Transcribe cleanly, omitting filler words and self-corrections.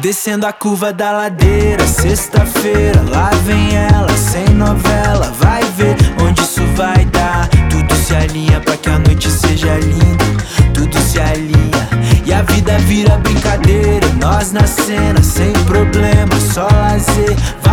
Descendo a curva da ladeira, sexta-feira, lá vem ela, sem novela. Vai ver onde isso vai dar. Tudo se alinha pra que a noite seja linda. Tudo se alinha e a vida vira brincadeira. Nós na cena, sem problema, só lazer.